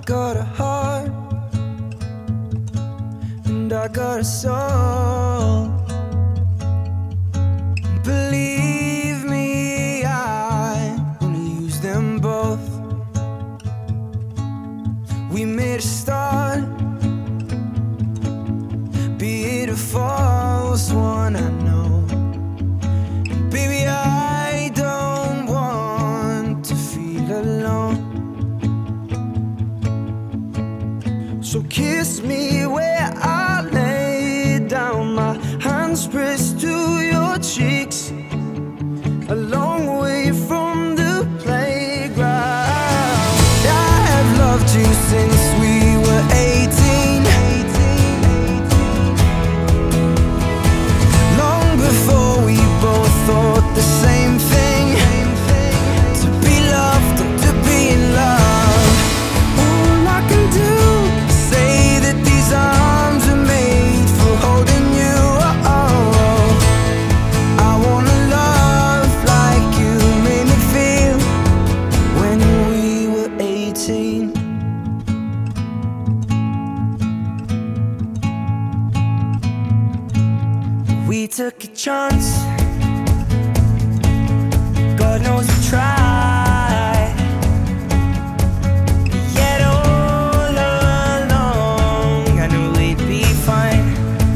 got a heart and I got a soul. Believe me, I wanna use them both. We made a start, be it a false one, I know. Baby, I don't want to feel alone. So kiss me where I lay down, my hands pressed to your cheeks, a long way from the playground. I have loved you since we were 18, long before we both thought the same thing, to be loved and to be in love. All I can do is say that these arms are made for holding you. I wanna love like you made me feel when we were 18. We took a chance, God knows we tried, yet all along I knew we'd be fine.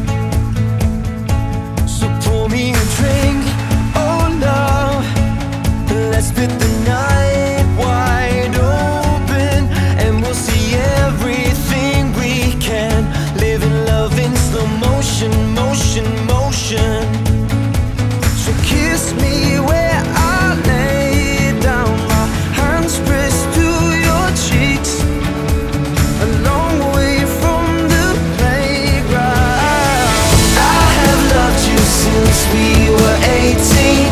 So pour me a drink, oh love, let's split the night wide open, and we'll see everything we can. Live in love in slow motion, motion, motion. So kiss me where I lay down, my hands pressed to your cheeks, a long way from the playground. I have loved you since we were 18,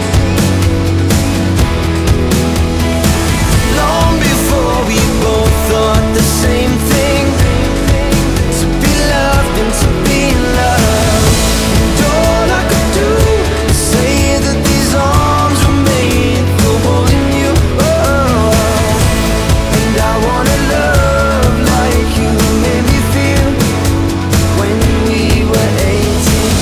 long before we both thought the same thing, to be loved and to be in love. And all I could do is say that these arms were made for holding you. And I wanna love like you made me feel when we were 18.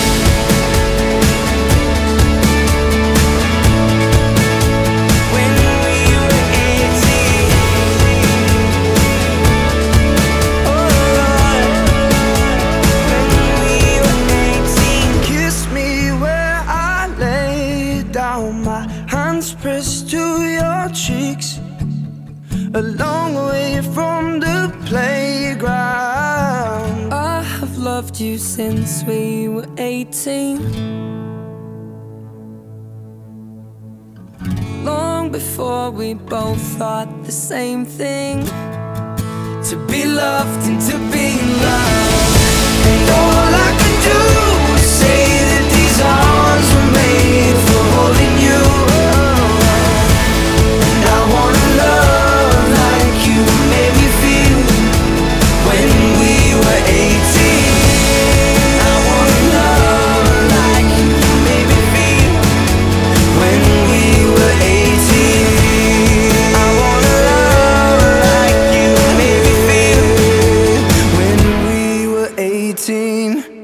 When we were 18. Oh Lord, when we were 18. Kiss me where I lay down, my hands pressed to your cheeks, a long way from the playground. I have loved you since we were 18, long before we both thought the same thing, to be loved and to be in love. And all I could do is say that these arms were made for holding you. And I wanna love like you made me feel when we were 18. I wanna love like you made me feel when we were 18. I wanna love like you made me feel when we were 18.